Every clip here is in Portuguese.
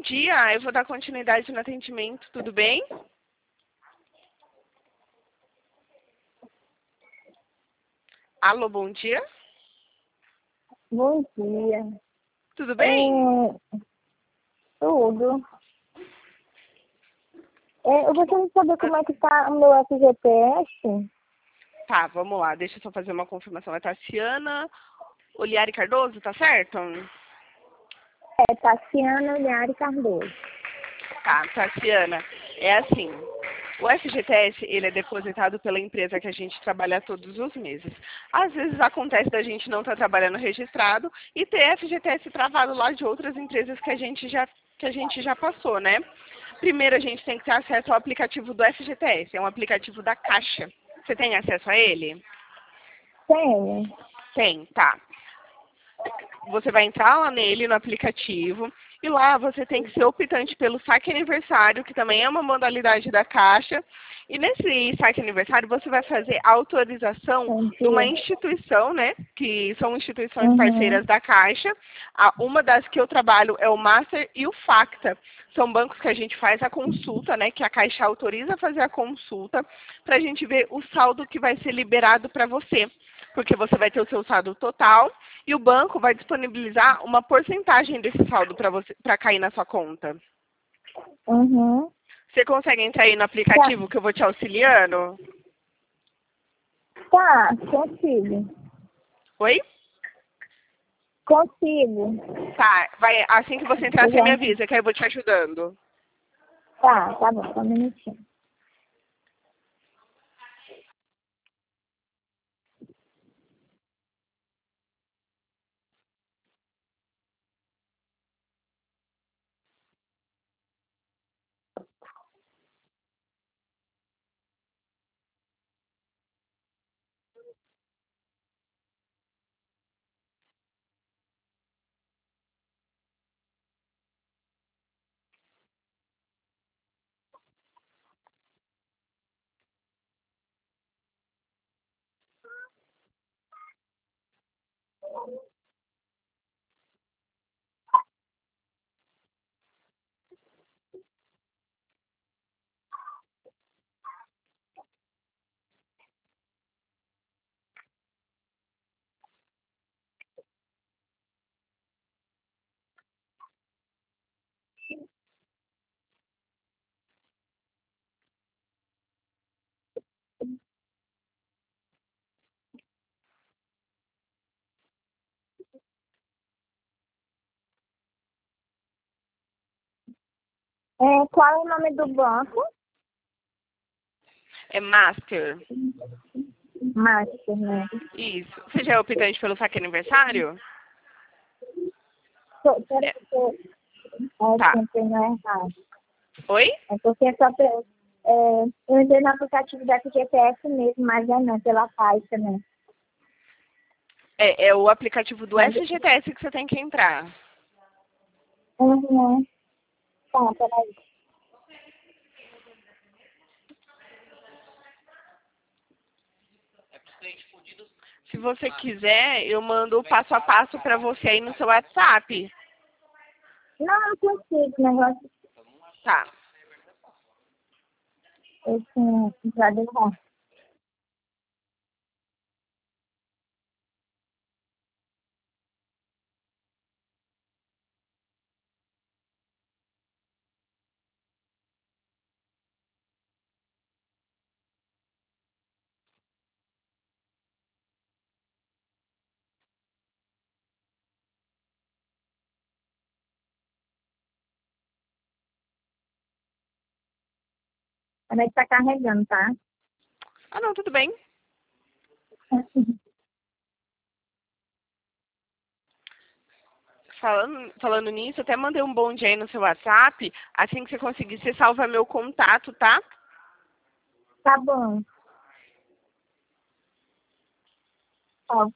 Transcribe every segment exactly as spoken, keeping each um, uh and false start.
dia, eu vou dar continuidade no atendimento, tudo bem? Alô, bom dia. Bom dia. Tudo bem? É, tudo. É, eu gostaria de saber como é que está o meu F G T S. Tá, vamos lá, deixa eu só fazer uma confirmação. É Tassiana Oliari Cardoso, tá certo? É Tassiana Liari Cardoso. Tá, Tassiana, é assim, o F G T S, ele é depositado pela empresa que a gente trabalha todos os meses. Às vezes acontece da gente não estar trabalhando registrado e ter F G T S travado lá de outras empresas que a gente já, que a gente já passou, né? Primeiro a gente tem que ter acesso ao aplicativo do F G T S, é um aplicativo da Caixa. Você tem acesso a ele? Tenho. Tem, tá. Você vai entrar lá nele, no aplicativo, e lá você tem que ser optante pelo saque aniversário, que também é uma modalidade da Caixa. E nesse saque aniversário você vai fazer a autorização de uma Entendi. instituição, né? Que são instituições Uhum. parceiras da Caixa. A- Uma das que eu trabalho é o Master e o Facta. São bancos que a gente faz a consulta, né? Que a Caixa autoriza a fazer a consulta, para a gente ver o saldo que vai ser liberado para você. Porque você vai ter o seu saldo total e o banco vai disponibilizar uma porcentagem desse saldo para você, para cair na sua conta. Uhum. Você consegue entrar aí no Tá, aplicativo que eu vou te auxiliando? tá, consigo. Oi? Consigo. Tá, vai, assim que você entrar, Eu você me já... avisa, que aí eu vou te ajudando. Tá, tá bom, só um minutinho. É, qual é o nome do banco? É Master. Master, né? Isso. Você já é optante pelo saque aniversário? Tô- Peraí, É, que eu é, tá. sempre não é errado. Oi? É porque é só pra, é, eu entrei no aplicativo da F G T S mesmo, mas é não, pela Caixa, né? É, é o aplicativo do Mas, F G T S que você tem que entrar. uhum. Tá, peraí. Se você quiser, eu mando o passo a passo para você aí no seu WhatsApp. Não, eu consigo, o negócio Tá. eu tinha entrado errado. Peraí que tá carregando, tá? Ah, não, tudo bem. Falando, falando nisso, até mandei um bom dia aí no seu WhatsApp. Assim que você conseguir, você salva meu contato, tá? Tá bom. Ó,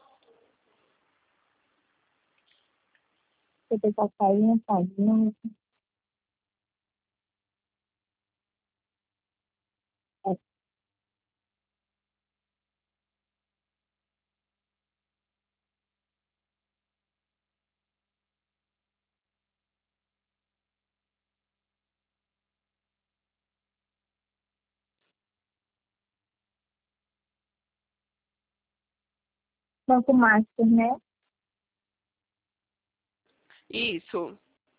você tá saindo, tá vindo. É, Banco Master, né? Isso.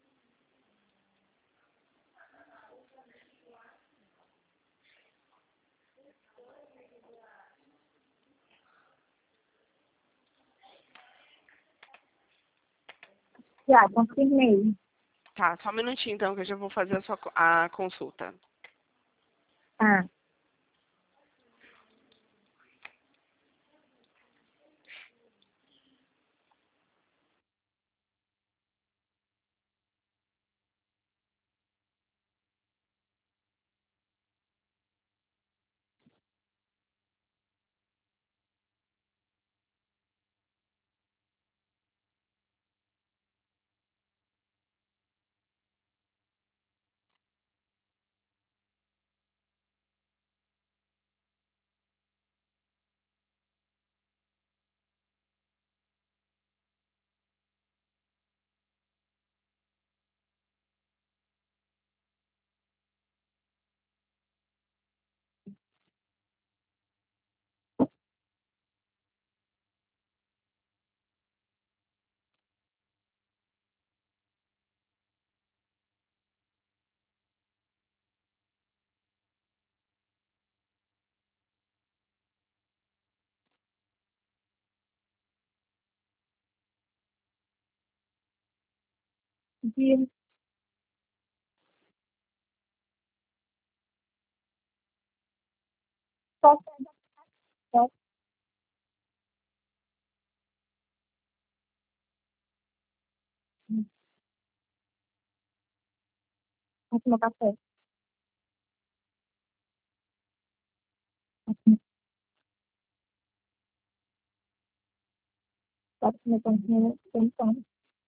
Já, confirmei. Tá, só um minutinho então que eu já vou fazer a sua co- a consulta. Tá. De... Posso dar aqui no café? Posso me continuar tentando.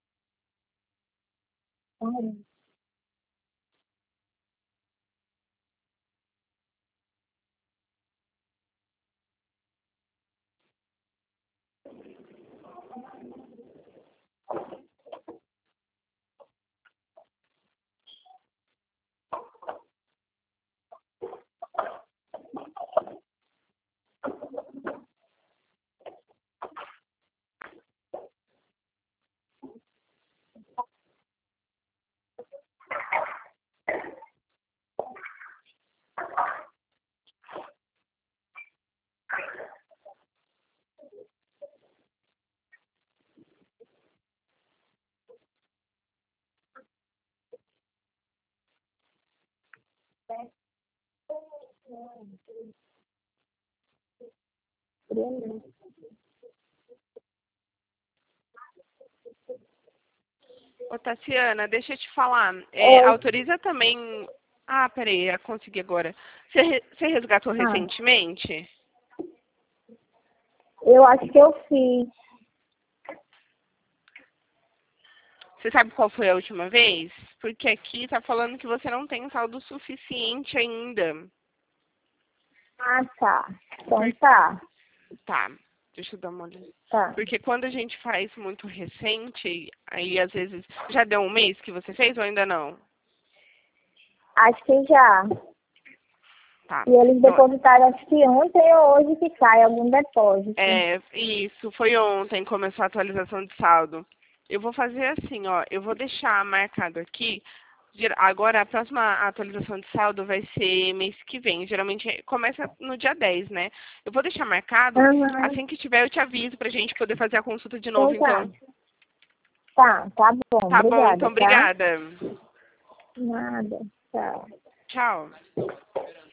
Ô, Tassiana, deixa eu te falar. É, Oi. autoriza também. Ah, peraí, eu consegui agora. Você, re- você resgatou Ah, recentemente? eu acho que eu fiz. Você sabe qual foi a última vez? Porque aqui tá falando que você não tem saldo suficiente ainda. Ah, tá. Então Por- tá. Tá, deixa eu dar uma olhada. Tá. Porque quando a gente faz muito recente, aí às vezes. Já deu um mês que você fez ou ainda não? Acho que já. Tá. E eles Então, depositaram, acho que ontem ou hoje que cai algum depósito. é, isso, foi ontem, começou a atualização de saldo. Eu vou fazer assim, ó, eu vou deixar marcado aqui. ger- Agora, a próxima atualização de saldo vai ser mês que vem. Geralmente começa no dia dez, né? Eu vou deixar marcado. Aham. Assim que tiver, eu te aviso pra gente poder fazer a consulta de novo, Então tá. então. Tá, tá bom. Tá bom, Obrigada, então, tá? obrigada. Nada. Tchau. Tchau.